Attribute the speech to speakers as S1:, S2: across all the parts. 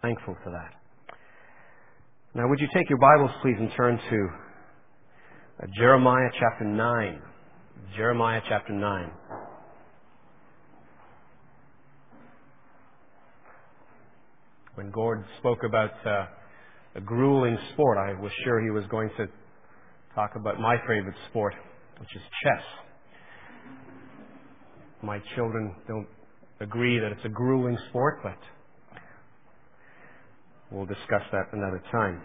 S1: thankful for that. Now, would you take your Bibles, please, and turn to Jeremiah chapter 9. Jeremiah chapter 9. When Gord spoke about a grueling sport, I was sure he was going to talk about my favorite sport, which is chess. My children don't agree that it's a grueling sport, but we'll discuss that another time.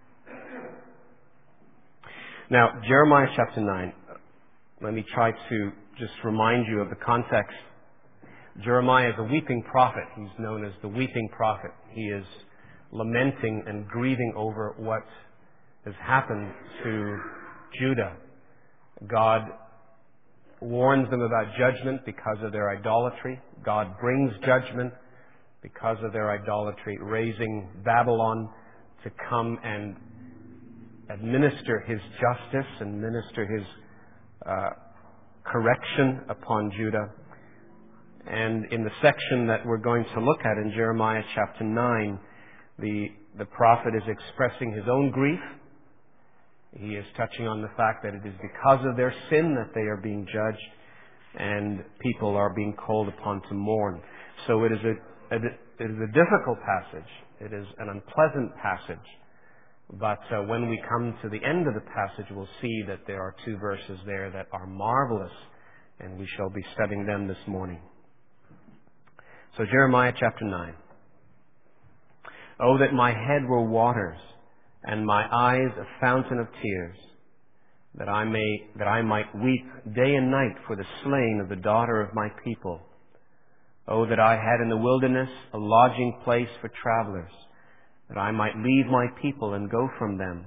S1: Now, Jeremiah chapter 9. Let me try to just remind you of the context. Jeremiah is a weeping prophet. He's known as the weeping prophet. He is lamenting and grieving over what has happened to Judah. God warns them about judgment because of their idolatry. God brings judgment because of their idolatry, raising Babylon to come and administer his justice and minister his correction upon Judah. And in the section that we're going to look at in Jeremiah chapter 9, the prophet is expressing his own grief. He is touching on the fact that it is because of their sin that they are being judged, and people are being called upon to mourn. So it is a difficult passage. It is an unpleasant passage. But when we come to the end of the passage, we'll see that there are two verses there that are marvelous, and we shall be studying them this morning. So Jeremiah chapter 9. Oh, that my head were waters, and my eyes a fountain of tears, that I might weep day and night for the slain of the daughter of my people. Oh, that I had in the wilderness a lodging place for travelers, that I might leave my people and go from them.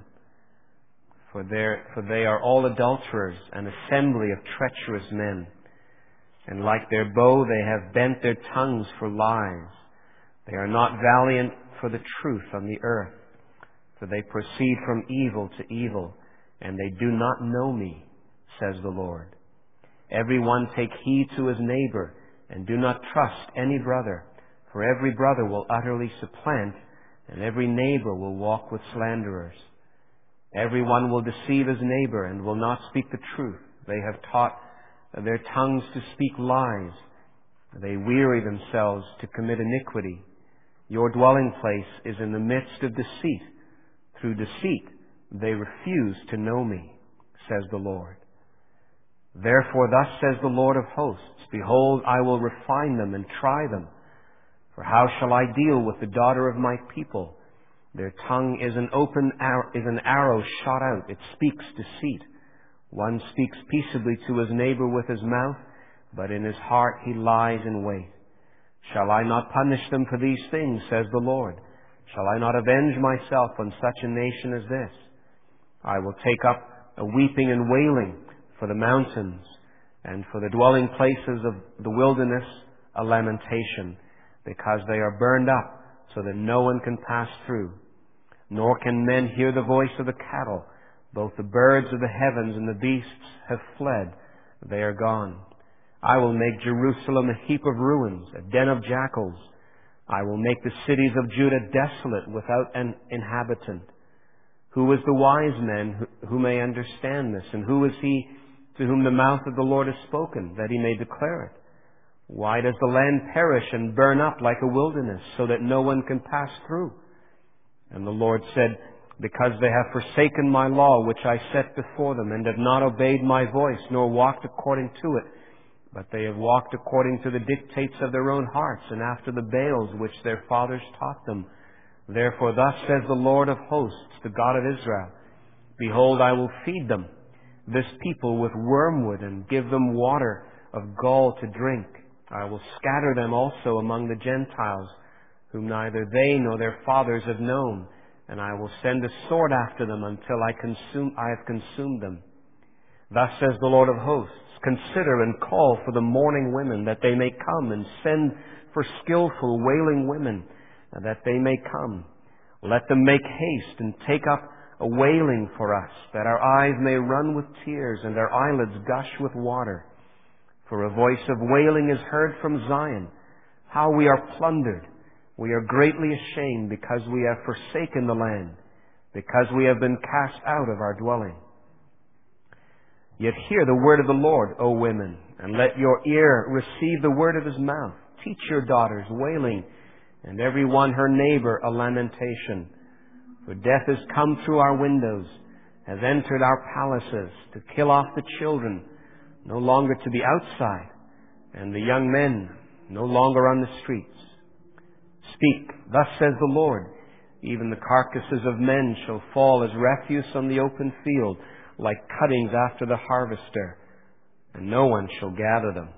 S1: For they are all adulterers, an assembly of treacherous men. And like their bow they have bent their tongues for lies. They are not valiant for the truth on the earth. For they proceed from evil to evil, and they do not know me, says the Lord. Every one take heed to his neighbor, and do not trust any brother. For every brother will utterly supplant, and every neighbor will walk with slanderers. Every one will deceive his neighbor, and will not speak the truth. They have taught their tongues to speak lies. They weary themselves to commit iniquity. Your dwelling place is in the midst of deceit. Through deceit they refuse to know me, says the Lord. Therefore thus says the Lord of hosts, behold, I will refine them and try them. For how shall I deal with the daughter of my people? Their tongue is an arrow shot out. It speaks deceit. One speaks peaceably to his neighbor with his mouth, but in his heart he lies in wait. Shall I not punish them for these things, says the Lord? Shall I not avenge myself on such a nation as this? I will take up a weeping and wailing for the mountains, and for the dwelling places of the wilderness a lamentation, because they are burned up so that no one can pass through. Nor can men hear the voice of the cattle. Both the birds of the heavens and the beasts have fled. They are gone. I will make Jerusalem a heap of ruins, a den of jackals. I will make the cities of Judah desolate without an inhabitant. Who is the wise man who may understand this? And who is he to whom the mouth of the Lord has spoken, that he may declare it? Why does the land perish and burn up like a wilderness, so that no one can pass through? And the Lord said, because they have forsaken my law, which I set before them, and have not obeyed my voice, nor walked according to it, but they have walked according to the dictates of their own hearts, and after the Baals which their fathers taught them. Therefore thus says the Lord of hosts, the God of Israel, behold, I will feed them, this people, with wormwood, and give them water of gall to drink. I will scatter them also among the Gentiles, whom neither they nor their fathers have known, and I will send a sword after them until I have consumed them. Thus says the Lord of hosts, consider and call for the mourning women, that they may come, and send for skillful wailing women, that they may come. Let them make haste and take up a wailing for us, that our eyes may run with tears and our eyelids gush with water. For a voice of wailing is heard from Zion, how we are plundered. We are greatly ashamed because we have forsaken the land, because we have been cast out of our dwelling. Yet hear the word of the Lord, O women, and let your ear receive the word of His mouth. Teach your daughters wailing, and every one her neighbor a lamentation. For death has come through our windows, has entered our palaces, to kill off the children, no longer to be outside, and the young men no longer on the streets. Speak, thus says the Lord, even the carcasses of men shall fall as refuse on the open field, like cuttings after the harvester, and no one shall gather them.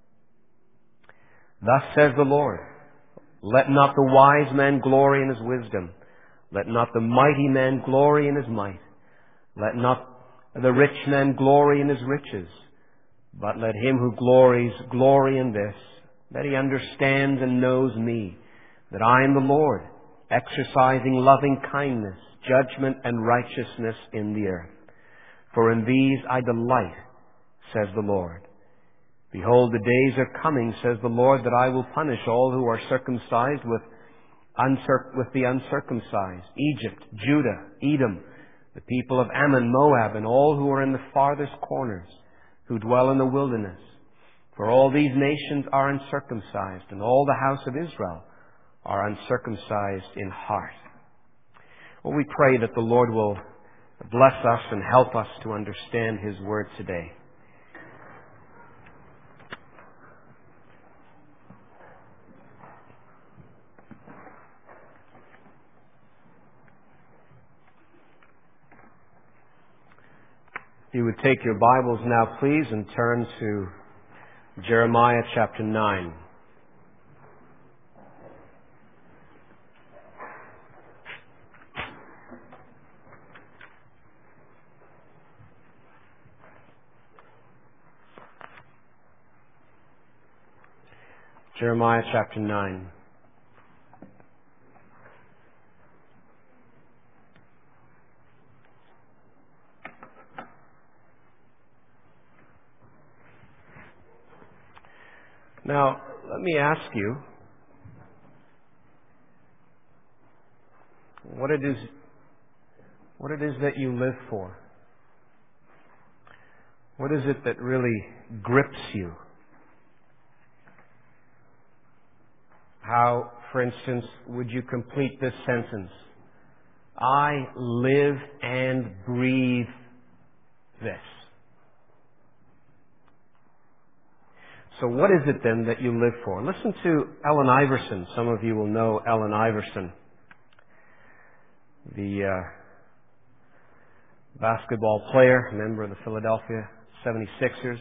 S1: Thus says the Lord, let not the wise man glory in his wisdom, let not the mighty man glory in his might, let not the rich man glory in his riches, but let him who glories glory in this, that he understands and knows me, that I am the Lord, exercising loving kindness, judgment, and righteousness in the earth. For in these I delight, says the Lord. Behold, the days are coming, says the Lord, that I will punish all who are circumcised with the uncircumcised, Egypt, Judah, Edom, the people of Ammon, Moab, and all who are in the farthest corners, who dwell in the wilderness. For all these nations are uncircumcised, and all the house of Israel are uncircumcised in heart. Well, we pray that the Lord will bless us and help us to understand His Word today. If you would take your Bibles now, please, and turn to Jeremiah chapter 9. Jeremiah chapter 9. Now, let me ask you what it is that you live for. What is it that really grips you? How, for instance, would you complete this sentence? I live and breathe this. So what is it then that you live for? Listen to Allen Iverson. Some of you will know Allen Iverson, the basketball player, member of the Philadelphia 76ers.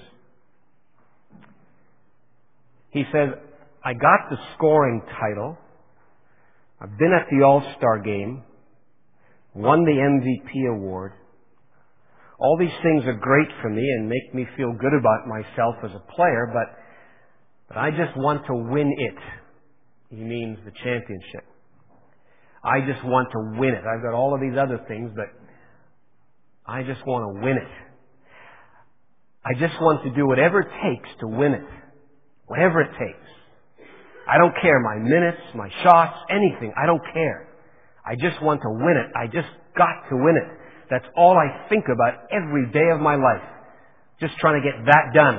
S1: He says, I got the scoring title. I've been at the All-Star game, won the MVP award. All these things are great for me and make me feel good about myself as a player, but I just want to win it. He means the championship. I just want to win it. I've got all of these other things, but I just want to win it. I just want to do whatever it takes to win it. Whatever it takes. I don't care my minutes, my shots, anything. I don't care. I just want to win it. I just got to win it. That's all I think about every day of my life. Just trying to get that done.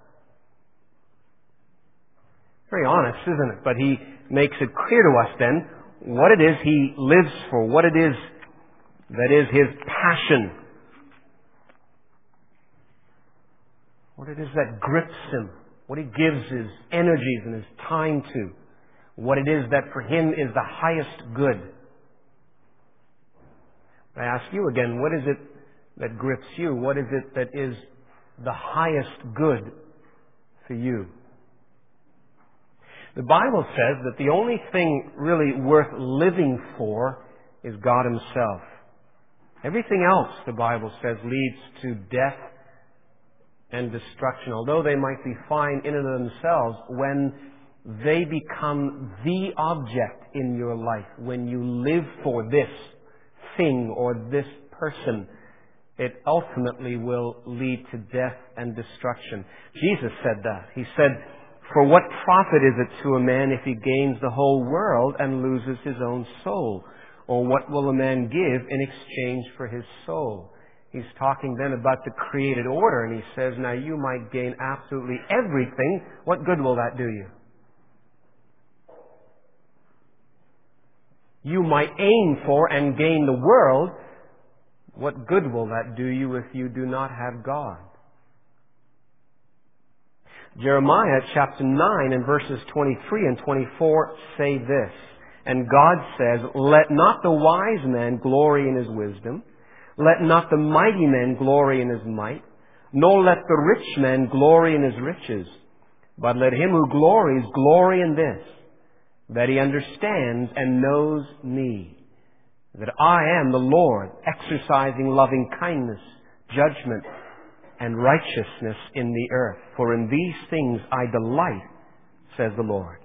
S1: Very honest, isn't it? But he makes it clear to us then what it is he lives for, what it is that is his passion, what it is that grips him, what he gives his energies and his time to, what it is that for him is the highest good. I ask you again, what is it that grips you? What is it that is the highest good for you? The Bible says that the only thing really worth living for is God Himself. Everything else, the Bible says, leads to death and destruction. Although they might be fine in and of themselves, when they become the object in your life, when you live for this thing or this person, it ultimately will lead to death and destruction. Jesus said that. He said, For what profit is it to a man if he gains the whole world and loses his own soul? Or what will a man give in exchange for his soul? He's talking then about the created order, and he says, now you might gain absolutely everything. What good will that do you? You might aim for and gain the world. What good will that do you if you do not have God? Jeremiah chapter 9 and verses 23 and 24 say this, and God says, let not the wise man glory in his wisdom, let not the mighty man glory in his might, nor let the rich man glory in his riches, but let him who glories glory in this, that he understands and knows me, that I am the Lord, exercising loving kindness, judgment, and righteousness in the earth. For in these things I delight, says the Lord.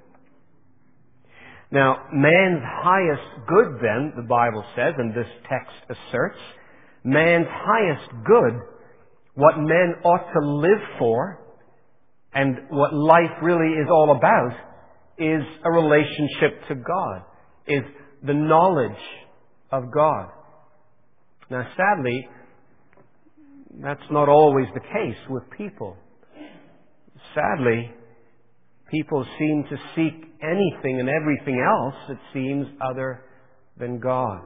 S1: Now, man's highest good then, the Bible says, and this text asserts, man's highest good, what men ought to live for, and what life really is all about, is a relationship to God, is the knowledge of God. Now, sadly, that's not always the case with people. Sadly, people seem to seek anything and everything else, it seems, other than God.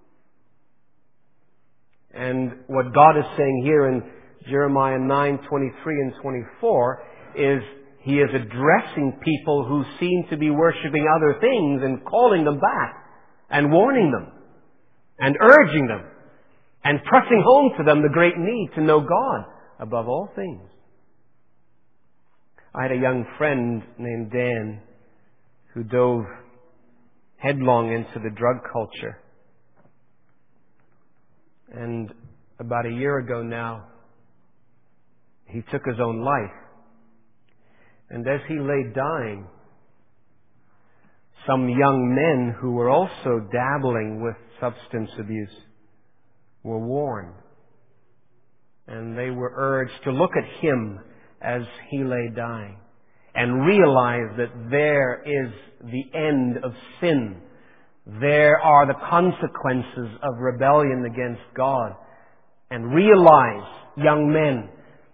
S1: And what God is saying here in Jeremiah 9:23 and 24 is He is addressing people who seem to be worshiping other things and calling them back and warning them and urging them and pressing home to them the great need to know God above all things. I had a young friend named Dan who dove headlong into the drug culture. And about a year ago now, he took his own life. And as he lay dying, some young men who were also dabbling with substance abuse were warned. And they were urged to look at him as he lay dying and realize that there is the end of sin. There are the consequences of rebellion against God. And realize, young men,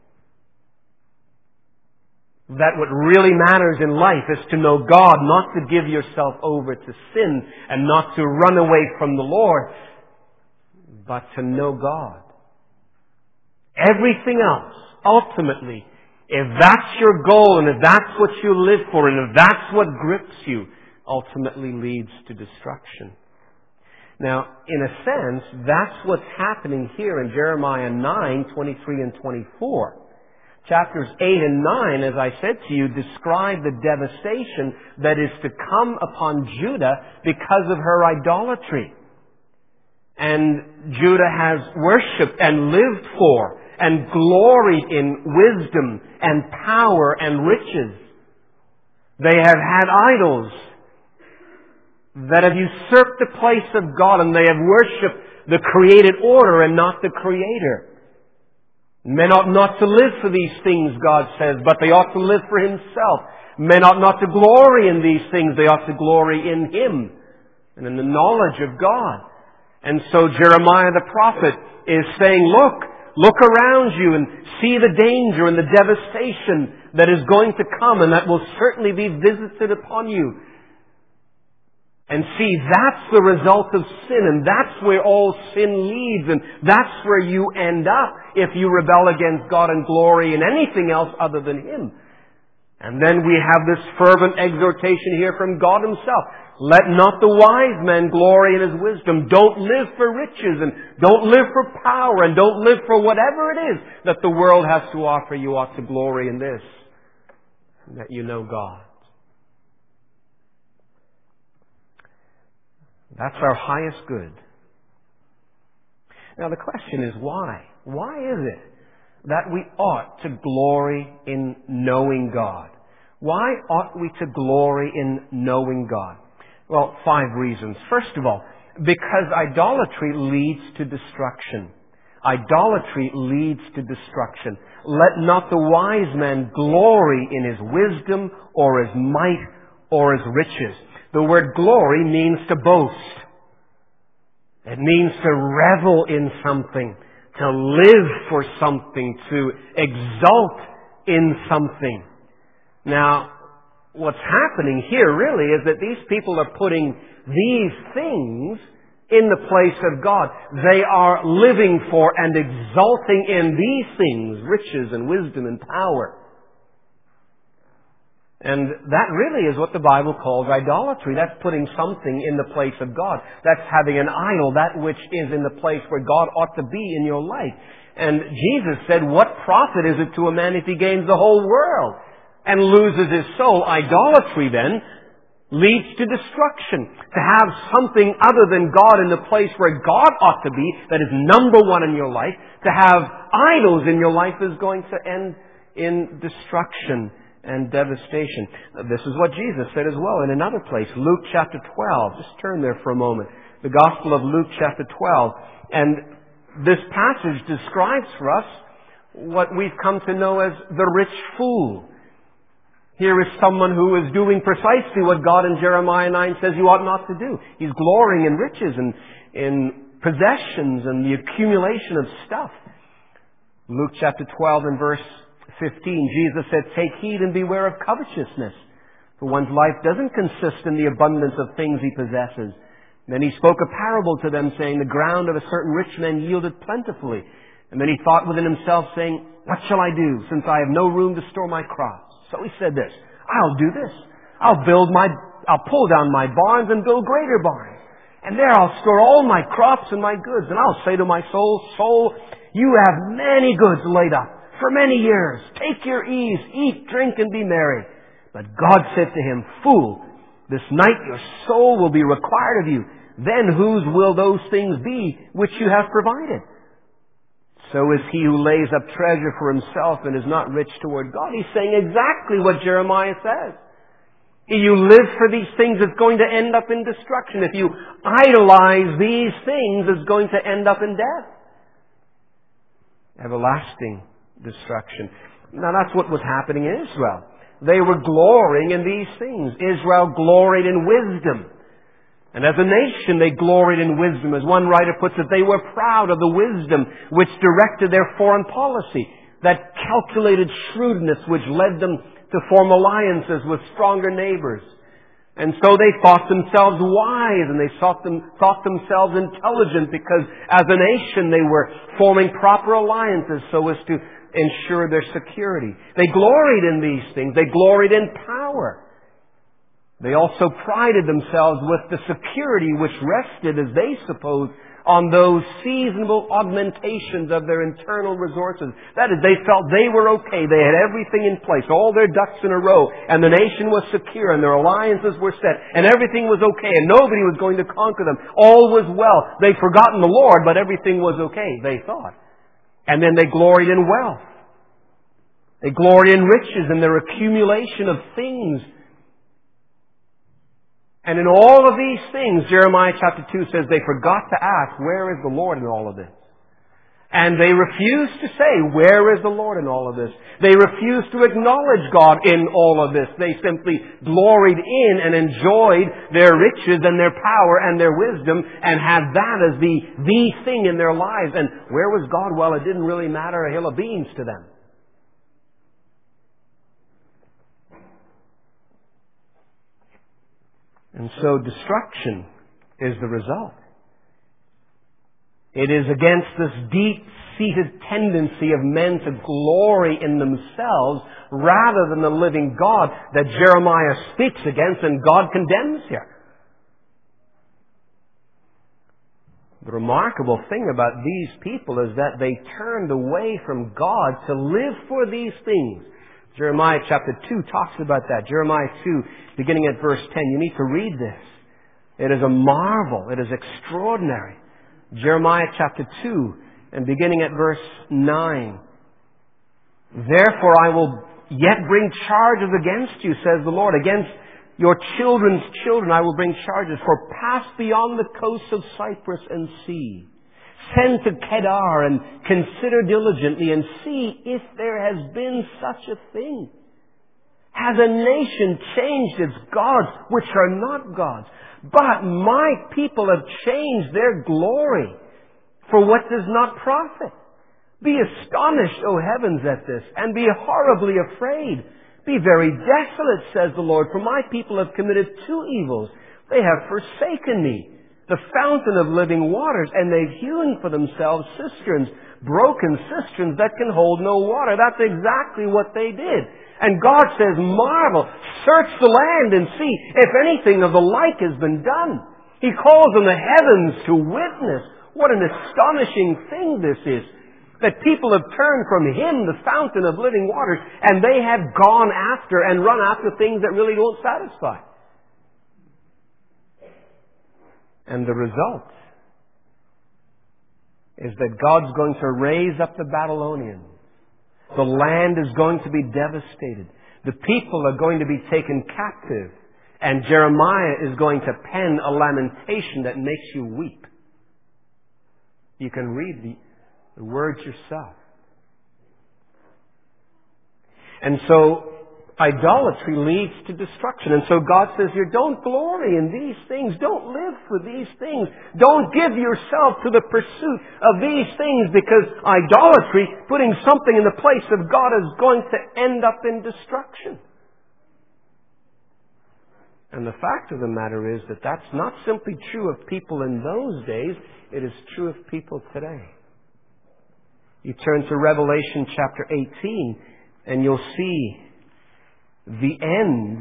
S1: that what really matters in life is to know God, not to give yourself over to sin and not to run away from the Lord, but to know God. Everything else, ultimately, if that's your goal and if that's what you live for and if that's what grips you, ultimately leads to destruction. Now, in a sense, that's what's happening here in Jeremiah 9:23 and 24. Chapters 8 and 9, as I said to you, describe the devastation that is to come upon Judah because of her idolatry. And Judah has worshipped and lived for and gloried in wisdom and power and riches. They have had idols that have usurped the place of God, and they have worshipped the created order and not the Creator. Men ought not to live for these things, God says, but they ought to live for Himself. Men ought not to glory in these things, they ought to glory in Him and in the knowledge of God. And so Jeremiah the prophet is saying, look around you and see the danger and the devastation that is going to come and that will certainly be visited upon you. And see, that's the result of sin, and that's where all sin leads, and that's where you end up if you rebel against God and glory in anything else other than Him. And then we have this fervent exhortation here from God Himself. Let not the wise man glory in his wisdom. Don't live for riches, and don't live for power, and don't live for whatever it is that the world has to offer. You ought to glory in this, that you know God. That's our highest good. Now the question is why? Why is it that we ought to glory in knowing God? Why ought we to glory in knowing God? Well, 5 reasons. First of all, because idolatry leads to destruction. Idolatry leads to destruction. Let not the wise man glory in his wisdom or his might or his riches. The word glory means to boast. It means to revel in something, to live for something, to exult in something. Now, what's happening here really is that these people are putting these things in the place of God. They are living for and exulting in these things, riches and wisdom and power. And that really is what the Bible calls idolatry. That's putting something in the place of God. That's having an idol, that which is in the place where God ought to be in your life. And Jesus said, what profit is it to a man if he gains the whole world and loses his soul? Idolatry then leads to destruction. To have something other than God in the place where God ought to be, that is number one in your life, to have idols in your life is going to end in destruction and devastation. This is what Jesus said as well in another place, Luke chapter 12. Just turn there for a moment. The Gospel of Luke chapter 12. And this passage describes for us what we've come to know as the rich fool. Here is someone who is doing precisely what God in Jeremiah 9 says you ought not to do. He's glorying in riches and in possessions and the accumulation of stuff. Luke chapter 12 and verse 15, Jesus said, take heed and beware of covetousness, for one's life doesn't consist in the abundance of things he possesses. And then he spoke a parable to them, saying, the ground of a certain rich man yielded plentifully. And then he thought within himself, saying, what shall I do, since I have no room to store my crops? So he said this, I'll do this. I'll pull down my barns and build greater barns. And there I'll store all my crops and my goods. And I'll say to my soul, you have many goods laid up for many years. Take your ease, eat, drink, and be merry. But God said to him, fool, this night your soul will be required of you. Then whose will those things be which you have provided? So is he who lays up treasure for himself and is not rich toward God. He's saying exactly what Jeremiah says. If you live for these things, it's going to end up in destruction. If you idolize these things, it's going to end up in death. Everlasting destruction. Now that's what was happening in Israel. They were glorying in these things. Israel gloried in wisdom. And as a nation, they gloried in wisdom. As one writer puts it, they were proud of the wisdom which directed their foreign policy. That calculated shrewdness which led them to form alliances with stronger neighbors. And so they thought themselves wise and they thought themselves intelligent because as a nation they were forming proper alliances so as to ensure their security. They gloried in these things. They gloried in power. They also prided themselves with the security which rested, as they supposed, on those seasonable augmentations of their internal resources. That is, they felt they were okay. They had everything in place, all their ducks in a row, and the nation was secure, and their alliances were set, and everything was okay, and nobody was going to conquer them. All was well. They'd forgotten the Lord, but everything was okay, they thought. And then they gloried in wealth. They gloried in riches and their accumulation of things. And in all of these things, Jeremiah chapter 2 says they forgot to ask, where is the Lord in all of this? And they refused to say, where is the Lord in all of this? They refused to acknowledge God in all of this. They simply gloried in and enjoyed their riches and their power and their wisdom and had that as the thing in their lives. And where was God? Well, it didn't really matter a hill of beans to them. And so destruction is the result. It is against this deep-seated tendency of men to glory in themselves rather than the living God that Jeremiah speaks against and God condemns here. The remarkable thing about these people is that they turned away from God to live for these things. Jeremiah chapter 2 talks about that. Jeremiah 2, beginning at verse 10. You need to read this. It is a marvel. It is extraordinary. Jeremiah chapter 2, and beginning at verse 9. Therefore I will yet bring charges against you, says the Lord. Against your children's children I will bring charges. For pass beyond the coasts of Cyprus and see. Send to Kedar and consider diligently and see if there has been such a thing. Has a nation changed its gods, which are not gods? But my people have changed their glory for what does not profit. Be astonished, O heavens, at this, and be horribly afraid. Be very desolate, says the Lord, for my people have committed two evils. They have forsaken me, the fountain of living waters, and they've hewn for themselves cisterns, broken cisterns that can hold no water. That's exactly what they did. And God says, marvel, search the land and see if anything of the like has been done. He calls on the heavens to witness. What an astonishing thing this is. That people have turned from Him, the fountain of living waters, and they have gone after and run after things that really don't satisfy. And the result is that God's going to raise up the Babylonians. The land is going to be devastated. The people are going to be taken captive. And Jeremiah is going to pen a lamentation that makes you weep. You can read the words yourself. And so idolatry leads to destruction. And so God says here, don't glory in these things. Don't live for these things. Don't give yourself to the pursuit of these things, because idolatry, putting something in the place of God, is going to end up in destruction. And the fact of the matter is that that's not simply true of people in those days. It is true of people today. You turn to Revelation chapter 18 and you'll see the end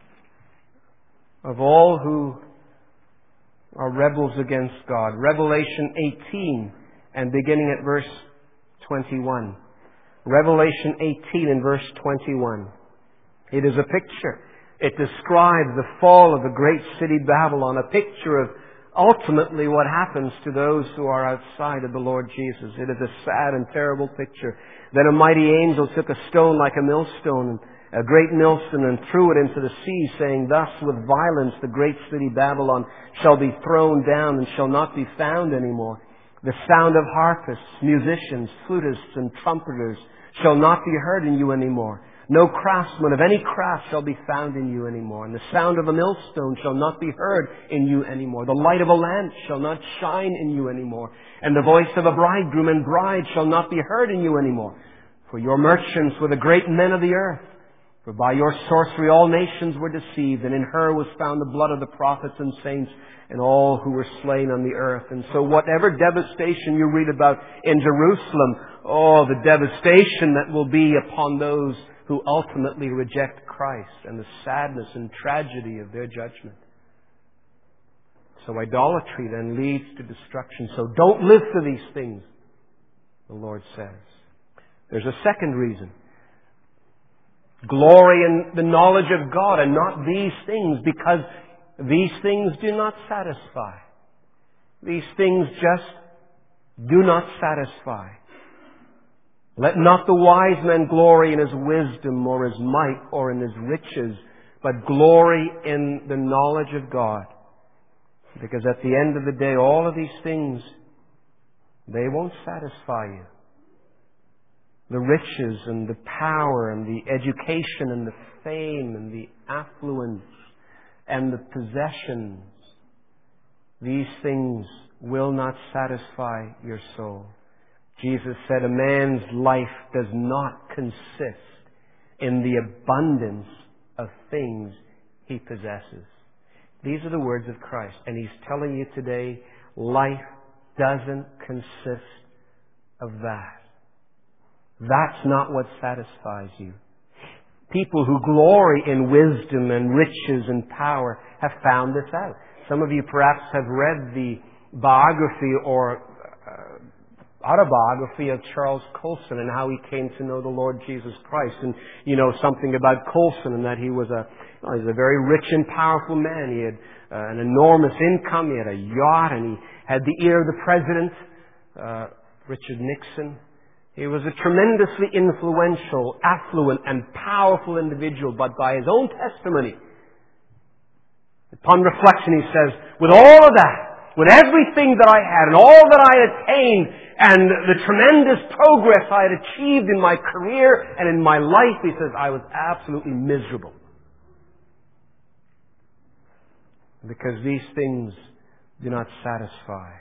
S1: of all who are rebels against God. Revelation 18 and beginning at verse 21. Revelation 18 and verse 21. It is a picture. It describes the fall of the great city Babylon, a picture of ultimately what happens to those who are outside of the Lord Jesus. It is a sad and terrible picture. Then a mighty angel took a stone like a millstone, a great millstone, and threw it into the sea, saying, thus with violence the great city Babylon shall be thrown down and shall not be found any more. The sound of harpists, musicians, flutists, and trumpeters shall not be heard in you any more. No craftsman of any craft shall be found in you anymore. And the sound of a millstone shall not be heard in you anymore. The light of a lamp shall not shine in you anymore. And the voice of a bridegroom and bride shall not be heard in you anymore. For your merchants were the great men of the earth. For by your sorcery all nations were deceived. And in her was found the blood of the prophets and saints and all who were slain on the earth. And so whatever devastation you read about in Jerusalem, the devastation that will be upon those who ultimately reject Christ, and the sadness and tragedy of their judgment. So idolatry then leads to destruction. So don't live for these things, the Lord says. There's a second reason. Glory in the knowledge of God and not these things, because these things do not satisfy. These things just do not satisfy. Let not the wise man glory in his wisdom or his might or in his riches, but glory in the knowledge of God. Because at the end of the day, all of these things, they won't satisfy you. The riches and the power and the education and the fame and the affluence and the possessions, these things will not satisfy your soul. Jesus said, a man's life does not consist in the abundance of things he possesses. These are the words of Christ. And He's telling you today, life doesn't consist of that. That's not what satisfies you. People who glory in wisdom and riches and power have found this out. Some of you perhaps have read the biography or autobiography of Charles Colson and how he came to know the Lord Jesus Christ. And you know something about Colson, and that he was he's a very rich and powerful man. He had an enormous income. He had a yacht, and he had the ear of the president, Richard Nixon. He was a tremendously influential, affluent, and powerful individual. But by his own testimony, upon reflection, he says, with all of that, with everything that I had and all that I had attained and the tremendous progress I had achieved in my career and in my life, he says, I was absolutely miserable. Because these things do not satisfy.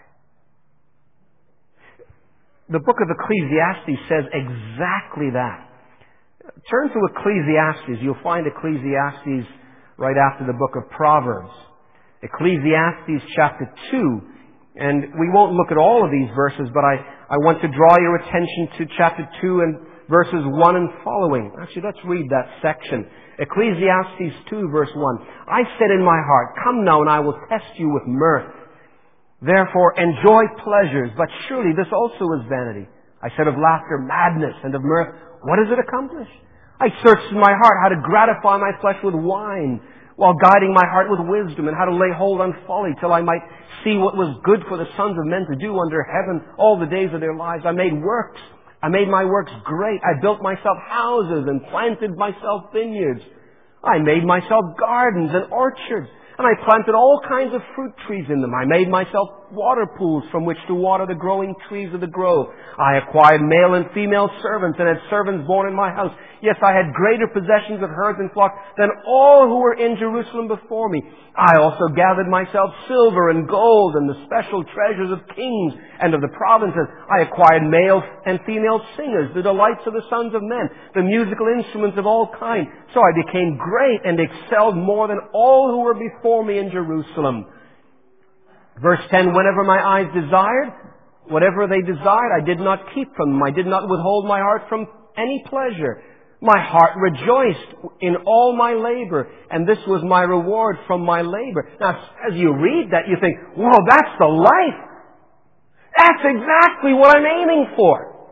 S1: The book of Ecclesiastes says exactly that. Turn to Ecclesiastes. You'll find Ecclesiastes right after the book of Proverbs. Ecclesiastes chapter 2. And we won't look at all of these verses, but I want to draw your attention to chapter 2 and verses 1 and following. Actually, let's read that section. Ecclesiastes 2 verse 1. I said in my heart, come now and I will test you with mirth. Therefore enjoy pleasures, but surely this also is vanity. I said of laughter, madness, and of mirth, what does it accomplish? I searched in my heart how to gratify my flesh with wine, while guiding my heart with wisdom, and how to lay hold on folly, till I might see what was good for the sons of men to do under heaven all the days of their lives. I made works. I made my works great. I built myself houses and planted myself vineyards. I made myself gardens and orchards. And I planted all kinds of fruit trees in them. I made myself water pools from which to water the growing trees of the grove. I acquired male and female servants and had servants born in my house. Yes, I had greater possessions of herds and flocks than all who were in Jerusalem before me. I also gathered myself silver and gold and the special treasures of kings and of the provinces. I acquired male and female singers, the delights of the sons of men, the musical instruments of all kinds. So I became great and excelled more than all who were before me in Jerusalem. Verse 10, whenever my eyes desired, whatever they desired, I did not keep from them. I did not withhold my heart from any pleasure. My heart rejoiced in all my labor, and this was my reward from my labor. Now, as you read that, you think, well, that's the life. That's exactly what I'm aiming for.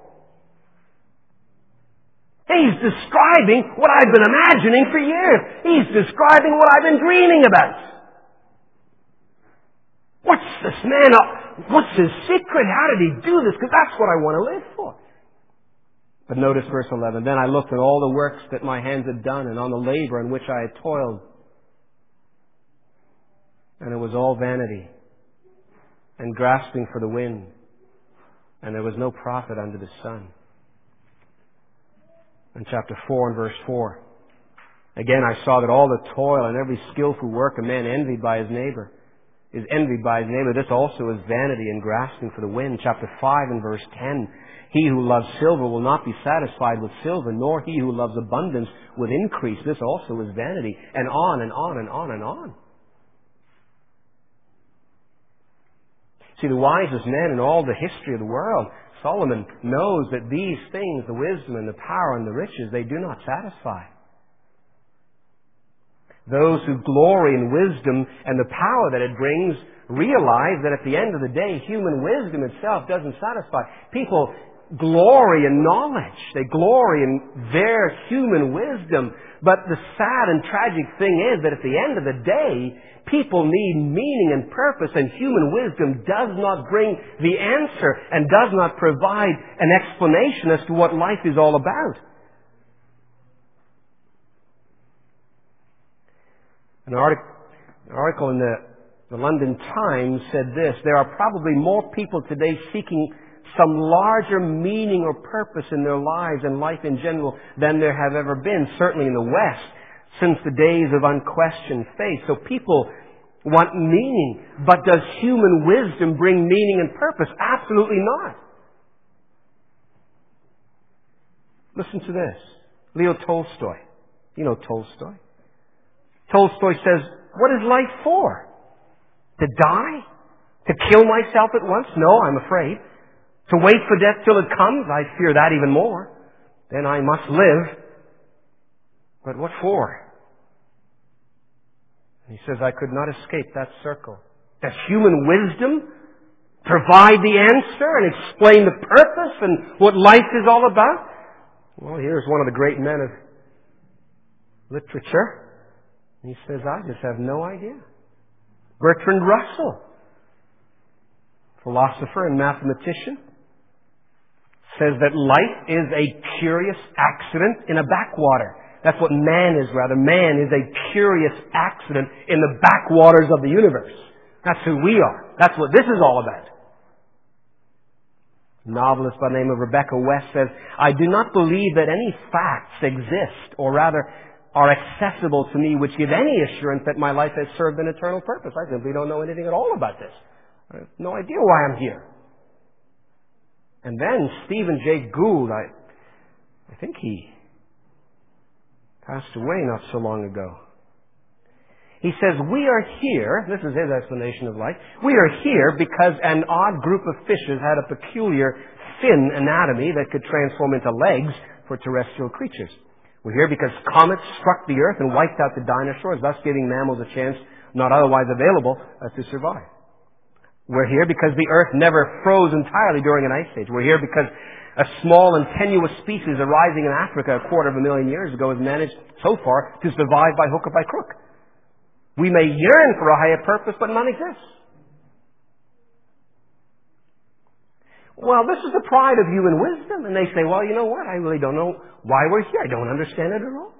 S1: He's describing what I've been imagining for years. He's describing what I've been dreaming about. What's this man up? What's his secret? How did he do this? Because that's what I want to live for. But notice verse 11. Then I looked at all the works that my hands had done and on the labor in which I had toiled. And it was all vanity and grasping for the wind. And there was no profit under the sun. In chapter 4 and verse 4. Again I saw that all the toil and every skillful work a man envied by his neighbor is envied by his neighbor. This also is vanity and grasping for the wind. Chapter 5 and verse 10. He who loves silver will not be satisfied with silver, nor he who loves abundance with increase. This also is vanity. And on and on and on and on. See, the wisest man in all the history of the world, Solomon, knows that these things, the wisdom and the power and the riches, they do not satisfy. Those who glory in wisdom and the power that it brings realize that at the end of the day, human wisdom itself doesn't satisfy. People glory in knowledge. They glory in their human wisdom. But the sad and tragic thing is that at the end of the day, people need meaning and purpose, and human wisdom does not bring the answer and does not provide an explanation as to what life is all about. An article in the London Times said this: there are probably more people today seeking some larger meaning or purpose in their lives and life in general than there have ever been, certainly in the West, since the days of unquestioned faith. So people want meaning, but does human wisdom bring meaning and purpose? Absolutely not. Listen to this. Leo Tolstoy. You know Tolstoy? Tolstoy says, what is life for? To die? To kill myself at once? No, I'm afraid. To wait for death till it comes? I fear that even more. Then I must live. But what for? And he says, I could not escape that circle. Does human wisdom provide the answer and explain the purpose and what life is all about? Well, here's one of the great men of literature. And he says, I just have no idea. Bertrand Russell, philosopher and mathematician, says that life is a curious accident in a backwater. That's what man is, rather. Man is a curious accident in the backwaters of the universe. That's who we are. That's what this is all about. A novelist by the name of Rebecca West says, I do not believe that any facts exist, or rather are accessible to me, which give any assurance that my life has served an eternal purpose. I simply don't know anything at all about this. I have no idea why I'm here. And then Stephen Jay Gould, I think he passed away not so long ago. He says, we are here, this is his explanation of life, we are here because an odd group of fishes had a peculiar fin anatomy that could transform into legs for terrestrial creatures. We're here because comets struck the earth and wiped out the dinosaurs, thus giving mammals a chance not otherwise available to survive. We're here because the earth never froze entirely during an ice age. We're here because a small and tenuous species arising in Africa 250,000 years ago has managed so far to survive by hook or by crook. We may yearn for a higher purpose, but none exists. Well, this is the pride of human wisdom. And they say, well, you know what? I really don't know why we're here. I don't understand it at all.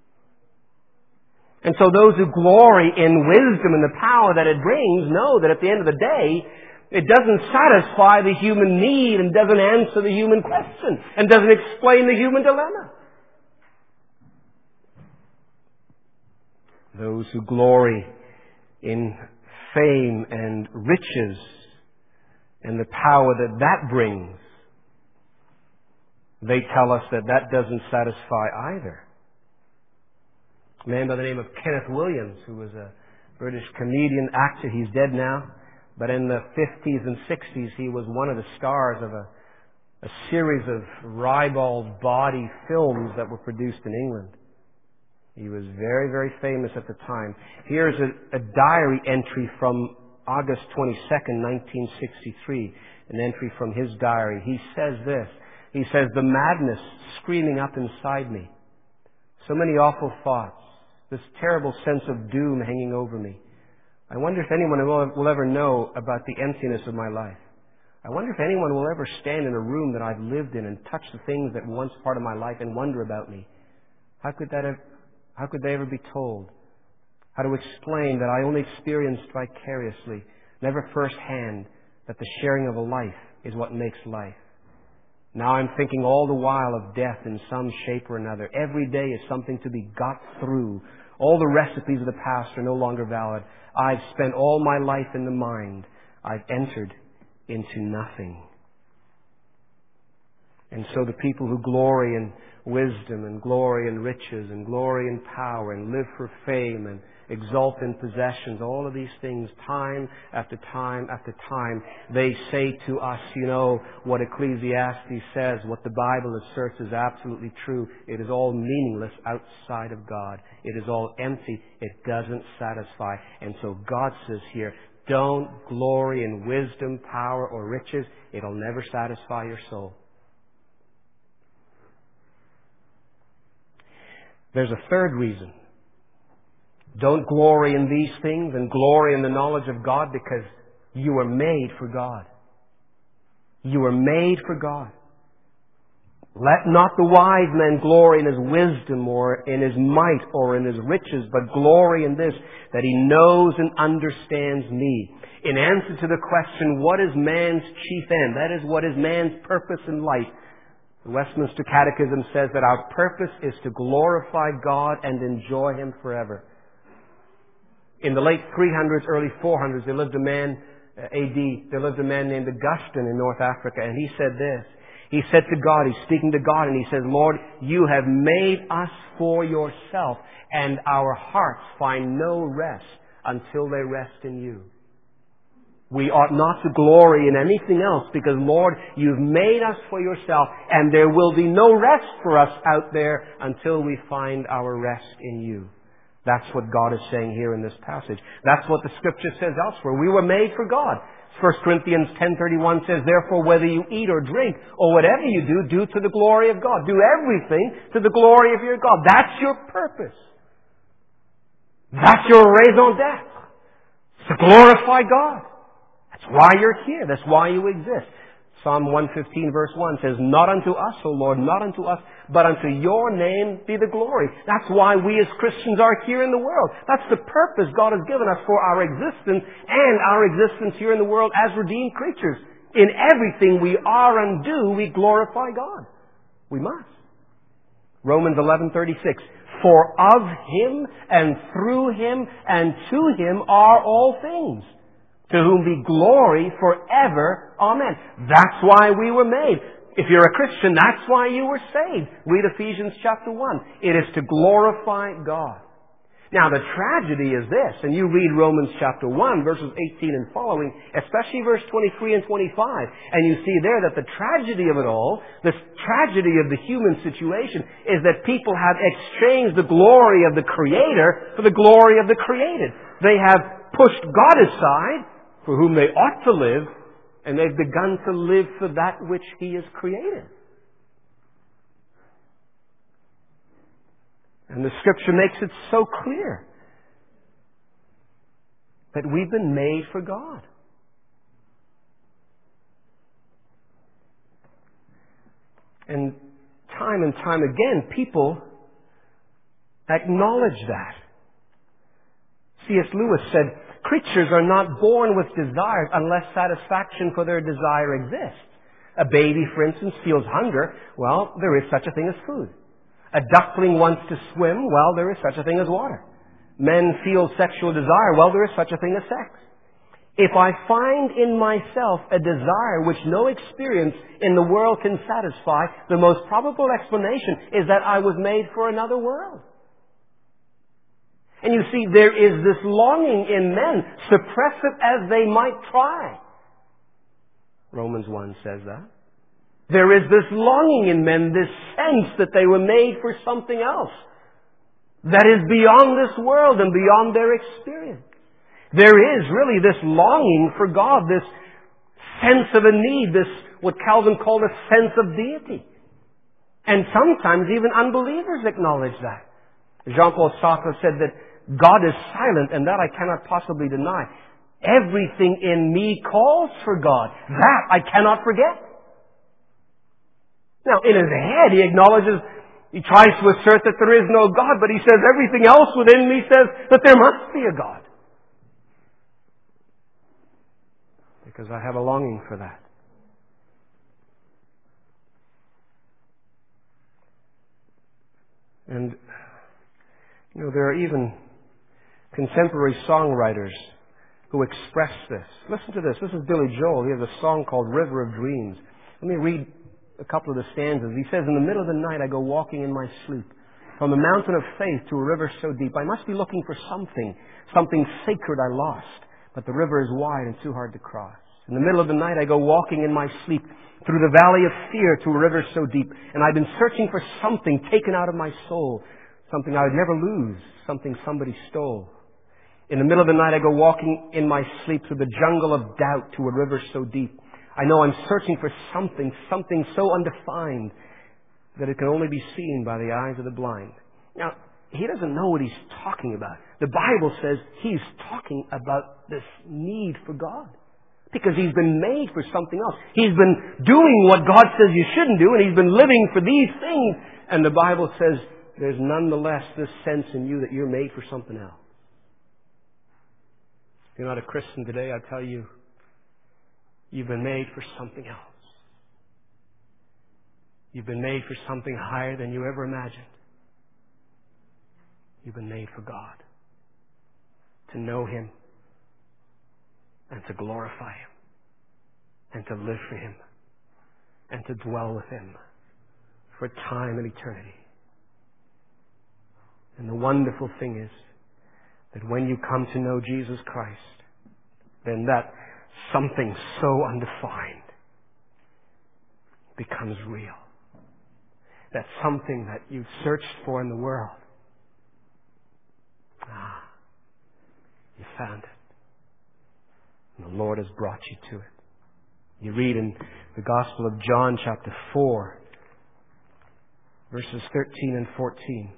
S1: And so those who glory in wisdom and the power that it brings know that at the end of the day, it doesn't satisfy the human need and doesn't answer the human question and doesn't explain the human dilemma. Those who glory in fame and riches and the power that that brings, they tell us that that doesn't satisfy either. A man by the name of Kenneth Williams, who was a British comedian, actor, he's dead now, but in the 50s and 60s he was one of the stars of a series of ribald body films that were produced in England. He was very, very famous at the time. Here's a diary entry from August 22nd, 1963, an entry from his diary. He says this. He says, the madness screaming up inside me. So many awful thoughts. This terrible sense of doom hanging over me. I wonder if anyone will ever know about the emptiness of my life. I wonder if anyone will ever stand in a room that I've lived in and touch the things that were once part of my life and wonder about me. How could they ever be told? How to explain that I only experienced vicariously, never firsthand, that the sharing of a life is what makes life. Now I'm thinking all the while of death in some shape or another. Every day is something to be got through. All the recipes of the past are no longer valid. I've spent all my life in the mind. I've entered into nothing. And so the people who glory in wisdom and glory in riches and glory in power and live for fame and exalt in possessions, all of these things, time after time after time, they say to us, you know, what Ecclesiastes says, what the Bible asserts is absolutely true. It is all meaningless outside of God. It is all empty. It doesn't satisfy. And so God says here, don't glory in wisdom, power, or riches. It'll never satisfy your soul. There's a third reason. Don't glory in these things and glory in the knowledge of God, because you were made for God. You were made for God. Let not the wise man glory in his wisdom or in his might or in his riches, but glory in this, that he knows and understands me. In answer to the question, what is man's chief end? That is, what is man's purpose in life? The Westminster Catechism says that our purpose is to glorify God and enjoy Him forever. In the late 300s, early 400s, there lived a man named Augustine in North Africa, and he said this. He said to God, he's speaking to God, and he says, Lord, you have made us for yourself, and our hearts find no rest until they rest in you. We ought not to glory in anything else, because, Lord, you've made us for yourself, and there will be no rest for us out there until we find our rest in you. That's what God is saying here in this passage. That's what the Scripture says elsewhere. We were made for God. 1 Corinthians 10:31 says, therefore, whether you eat or drink or whatever you do, do to the glory of God. Do everything to the glory of your God. That's your purpose. That's your raison d'etre. To glorify God. That's why you're here. That's why you exist. Psalm 115 verse 1 says, "Not unto us, O Lord, not unto us, but unto your name be the glory." That's why we as Christians are here in the world. That's the purpose God has given us for our existence and our existence here in the world as redeemed creatures. In everything we are and do, we glorify God. We must. Romans 11:36, "For of Him and through Him and to Him are all things, to whom be glory forever. Amen." That's why we were made. If you're a Christian, that's why you were saved. Read Ephesians chapter 1. It is to glorify God. Now the tragedy is this, and you read Romans chapter 1, verses 18 and following, especially verse 23 and 25, and you see there that the tragedy of it all, this tragedy of the human situation, is that people have exchanged the glory of the Creator for the glory of the created. They have pushed God aside, for whom they ought to live, and they've begun to live for that which He has created. And the Scripture makes it so clear that we've been made for God. And time again, people acknowledge that. C.S. Lewis said, "Creatures are not born with desires unless satisfaction for their desire exists. A baby, for instance, feels hunger. Well, there is such a thing as food. A duckling wants to swim. Well, there is such a thing as water. Men feel sexual desire. Well, there is such a thing as sex. If I find in myself a desire which no experience in the world can satisfy, the most probable explanation is that I was made for another world." And you see, there is this longing in men, suppress it as they might try. Romans 1 says that. There is this longing in men, this sense that they were made for something else that is beyond this world and beyond their experience. There is really this longing for God, this sense of a need, this what Calvin called a sense of deity. And sometimes even unbelievers acknowledge that. Jean-Paul Sartre said that God is silent, and that I cannot possibly deny. Everything in me calls for God. That I cannot forget. Now, in his head, he acknowledges, he tries to assert that there is no God, but he says everything else within me says that there must be a God. Because I have a longing for that. And, there are even contemporary songwriters who express this. Listen to this. This is Billy Joel. He has a song called "River of Dreams." Let me read a couple of the stanzas. He says, "In the middle of the night I go walking in my sleep. From the mountain of faith to a river so deep. I must be looking for something sacred I lost. But the river is wide and too hard to cross. In the middle of the night I go walking in my sleep through the valley of fear to a river so deep. And I've been searching for something taken out of my soul. Something I would never lose. Something somebody stole. In the middle of the night I go walking in my sleep through the jungle of doubt to a river so deep. I know I'm searching for something so undefined that it can only be seen by the eyes of the blind." Now, he doesn't know what he's talking about. The Bible says he's talking about this need for God. Because he's been made for something else. He's been doing what God says you shouldn't do, and he's been living for these things. And the Bible says there's nonetheless this sense in you that you're made for something else. If you're not a Christian today, I tell you, you've been made for something else. You've been made for something higher than you ever imagined. You've been made for God. To know Him. And to glorify Him. And to live for Him. And to dwell with Him. For time and eternity. And the wonderful thing is that when you come to know Jesus Christ, then that something so undefined becomes real. That something that you've searched for in the world, you found it. And the Lord has brought you to it. You read in the Gospel of John chapter 4, verses 13 and 14.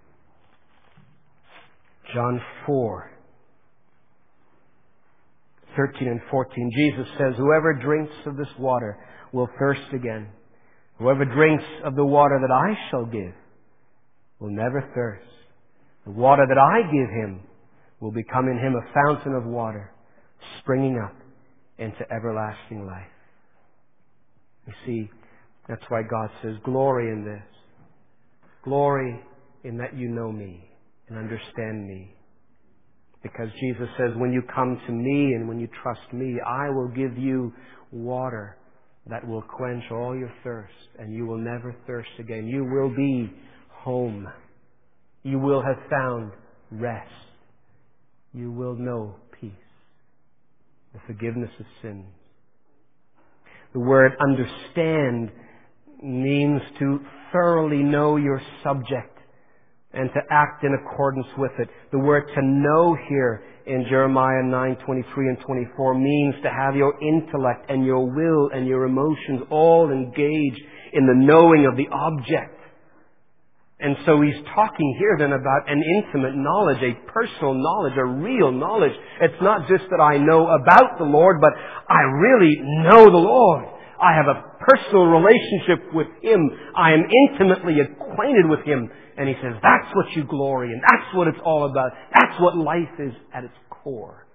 S1: John 4, 13 and 14, Jesus says, "Whoever drinks of this water will thirst again. Whoever drinks of the water that I shall give will never thirst. The water that I give him will become in him a fountain of water, springing up into everlasting life." You see, that's why God says, glory in this. Glory in that you know me and understand me. Because Jesus says, when you come to me and when you trust me, I will give you water that will quench all your thirst, and you will never thirst again. You will be home. You will have found rest. You will know peace, the forgiveness of sins. The word understand means to thoroughly know your subject and to act in accordance with it. The word to know here in Jeremiah 9:23 and 24 means to have your intellect and your will and your emotions all engaged in the knowing of the object. And so he's talking here then about an intimate knowledge, a personal knowledge, a real knowledge. It's not just that I know about the Lord, but I really know the Lord. I have a personal relationship with Him. I am intimately acquainted with Him. And he says, that's what you glory in. That's what it's all about. That's what life is at its core.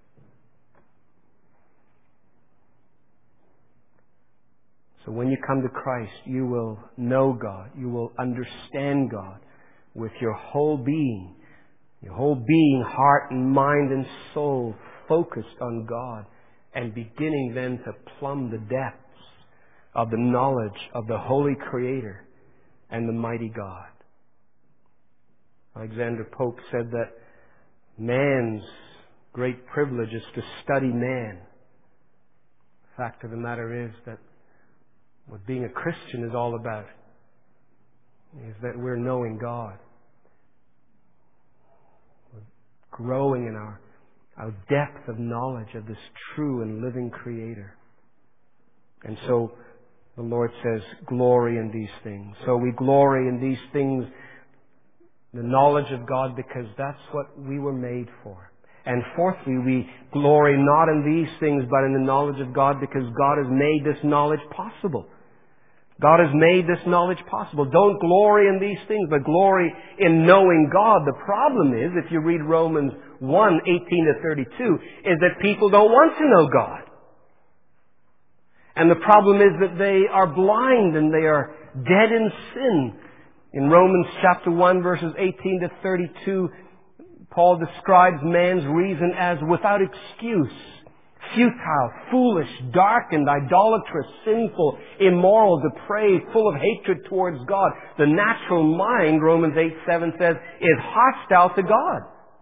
S1: So when you come to Christ, you will know God. You will understand God with your whole being. Your whole being, heart and mind and soul focused on God. And beginning then to plumb the depths of the knowledge of the Holy Creator and the mighty God. Alexander Pope said that man's great privilege is to study man. The fact of the matter is that what being a Christian is all about is that we're knowing God. We're growing in our depth of knowledge of this true and living Creator. And so the Lord says, glory in these things. So we glory in these things, the knowledge of God, because that's what we were made for. And fourthly, we glory not in these things, but in the knowledge of God, because God has made this knowledge possible. God has made this knowledge possible. Don't glory in these things, but glory in knowing God. The problem is, if you read Romans 1:18-32, is that people don't want to know God. And the problem is that they are blind and they are dead in sin. In Romans chapter 1, verses 18-32, Paul describes man's reason as without excuse, futile, foolish, darkened, idolatrous, sinful, immoral, depraved, full of hatred towards God. The natural mind, Romans 8:7 says, is hostile to God.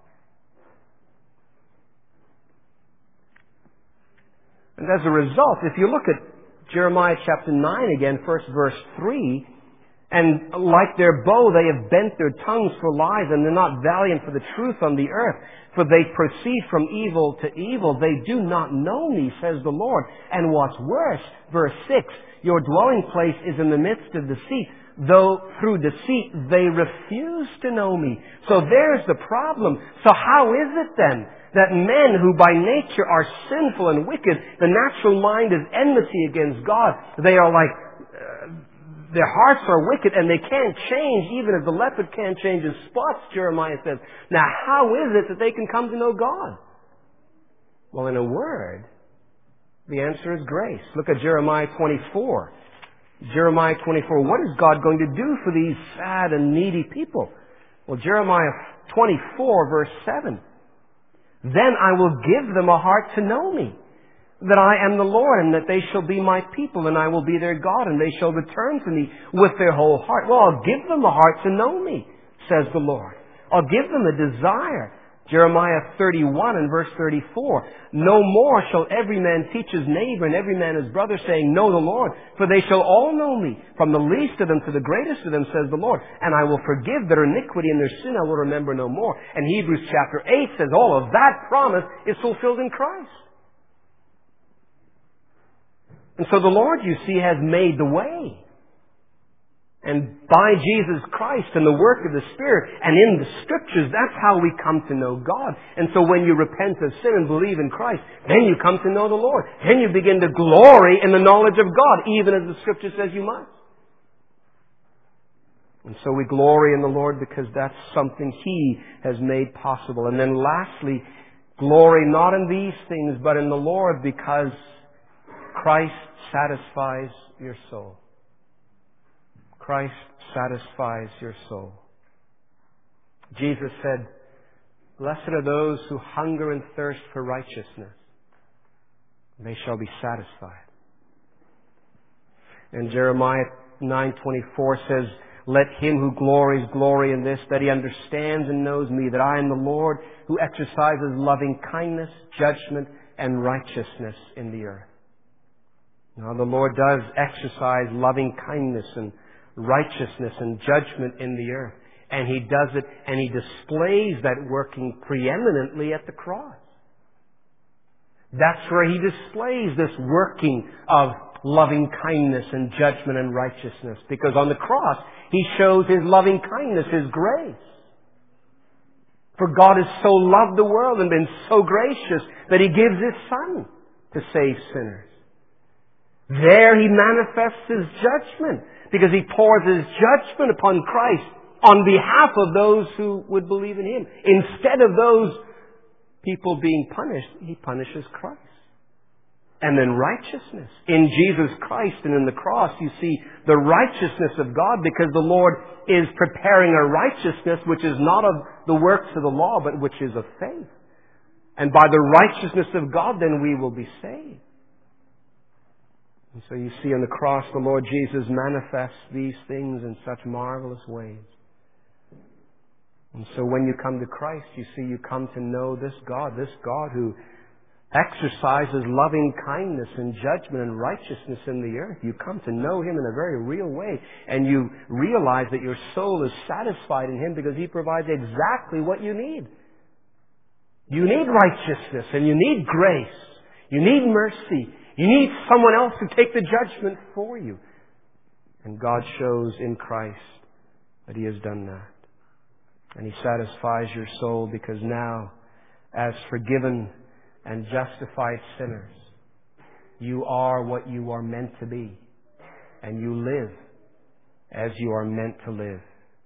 S1: And as a result, if you look at Jeremiah chapter 9 again, first verse 3, and like their bow, they have bent their tongues for lies, and they're not valiant for the truth on the earth. For they proceed from evil to evil. They do not know me, says the Lord. And what's worse, verse 6, your dwelling place is in the midst of deceit, though through deceit they refuse to know me. So there's the problem. So how is it then that men who by nature are sinful and wicked, the natural mind is enmity against God? They are like... their hearts are wicked and they can't change even as the leopard can't change his spots, Jeremiah says. Now, how is it that they can come to know God? Well, in a word, the answer is grace. Look at Jeremiah 24. Jeremiah 24, what is God going to do for these sad and needy people? Well, Jeremiah 24, verse 7. Then I will give them a heart to know me, that I am the Lord, and that they shall be my people, and I will be their God, and they shall return to me with their whole heart. Well, I'll give them a heart to know me, says the Lord. I'll give them a desire. Jeremiah 31 and verse 34. No more shall every man teach his neighbor and every man his brother, saying, know the Lord, for they shall all know me, from the least of them to the greatest of them, says the Lord. And I will forgive their iniquity and their sin I will remember no more. And Hebrews chapter 8 says all of that promise is fulfilled in Christ. And so the Lord, you see, has made the way. And by Jesus Christ and the work of the Spirit and in the Scriptures, that's how we come to know God. And so when you repent of sin and believe in Christ, then you come to know the Lord. Then you begin to glory in the knowledge of God, even as the Scripture says you must. And so we glory in the Lord because that's something He has made possible. And then lastly, glory not in these things, but in the Lord, because Christ satisfies your soul. Christ satisfies your soul. Jesus said, "Blessed are those who hunger and thirst for righteousness. They shall be satisfied." And Jeremiah 9:24 says, "Let him who glories glory in this, that he understands and knows me, that I am the Lord who exercises loving kindness, judgment, and righteousness in the earth." Now the Lord does exercise loving kindness and righteousness and judgment in the earth. And He does it, and He displays that working preeminently at the cross. That's where He displays this working of loving kindness and judgment and righteousness. Because on the cross, He shows His loving kindness, His grace. For God has so loved the world and been so gracious that He gives His Son to save sinners. There He manifests His judgment, because He pours His judgment upon Christ on behalf of those who would believe in Him. Instead of those people being punished, He punishes Christ. And then righteousness. In Jesus Christ and in the cross, you see the righteousness of God, because the Lord is preparing a righteousness which is not of the works of the law, but which is of faith. And by the righteousness of God, then we will be saved. And so you see on the cross, the Lord Jesus manifests these things in such marvelous ways. And so when you come to Christ, you see you come to know this God who exercises loving kindness and judgment and righteousness in the earth. You come to know Him in a very real way. And you realize that your soul is satisfied in Him because He provides exactly what you need. You need righteousness and you need grace. You need mercy. You need someone else to take the judgment for you. And God shows in Christ that He has done that. And He satisfies your soul because now, as forgiven and justified sinners, you are what you are meant to be. And you live as you are meant to live.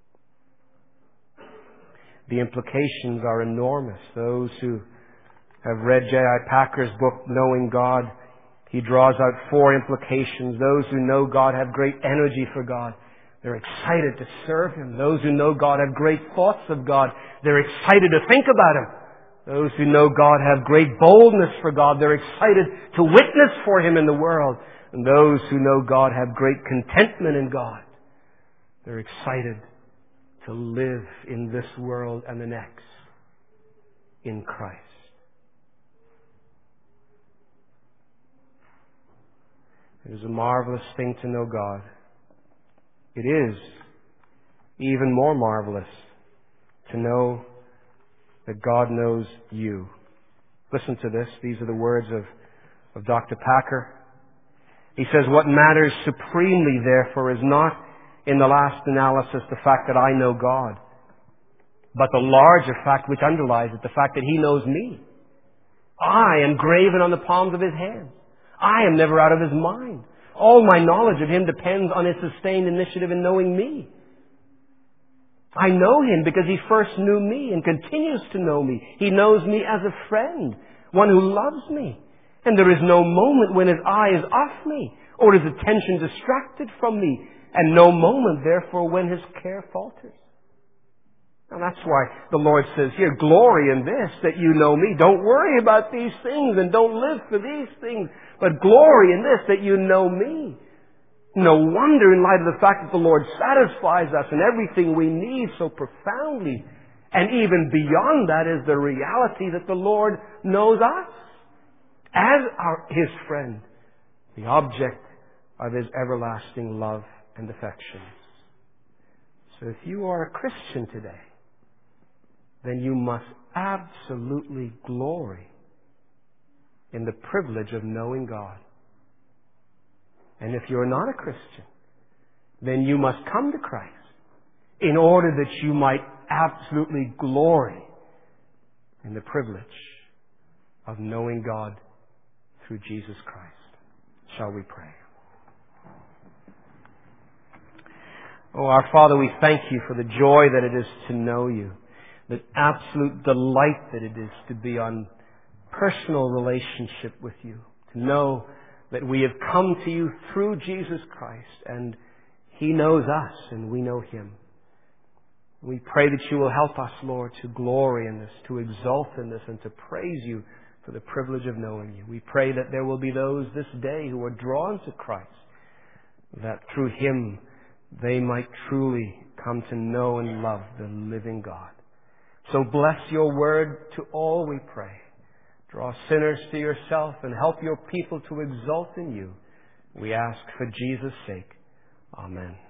S1: The implications are enormous. Those who have read J.I. Packer's book, Knowing God, he draws out 4 implications. Those who know God have great energy for God. They're excited to serve Him. Those who know God have great thoughts of God. They're excited to think about Him. Those who know God have great boldness for God. They're excited to witness for Him in the world. And those who know God have great contentment in God. They're excited to live in this world and the next in Christ. It is a marvelous thing to know God. It is even more marvelous to know that God knows you. Listen to this. These are the words of Dr. Packer. He says, "What matters supremely, therefore, is not in the last analysis the fact that I know God, but the larger fact which underlies it, the fact that He knows me. I am graven on the palms of His hands. I am never out of His mind. All my knowledge of Him depends on His sustained initiative in knowing me. I know Him because He first knew me and continues to know me. He knows me as a friend, one who loves me. And there is no moment when His eye is off me or His attention distracted from me, and no moment, therefore, when His care falters." And that's why the Lord says here, glory in this, that you know me. Don't worry about these things and don't live for these things, but glory in this, that you know me. No wonder, in light of the fact that the Lord satisfies us in everything we need so profoundly. And even beyond that is the reality that the Lord knows us as His friend, the object of His everlasting love and affections. So if you are a Christian today, then you must absolutely glory in the privilege of knowing God. And if you're not a Christian, then you must come to Christ in order that you might absolutely glory in the privilege of knowing God through Jesus Christ. Shall we pray? Oh, our Father, we thank you for the joy that it is to know you, the absolute delight that it is to be on personal relationship with you, to know that we have come to you through Jesus Christ, and He knows us and we know Him. We pray that you will help us, Lord, to glory in this, to exult in this, and to praise you for the privilege of knowing you. We pray that there will be those this day who are drawn to Christ, that through Him they might truly come to know and love the living God. So bless your word to all, we pray. Draw sinners to yourself and help your people to exult in you. We ask for Jesus' sake. Amen.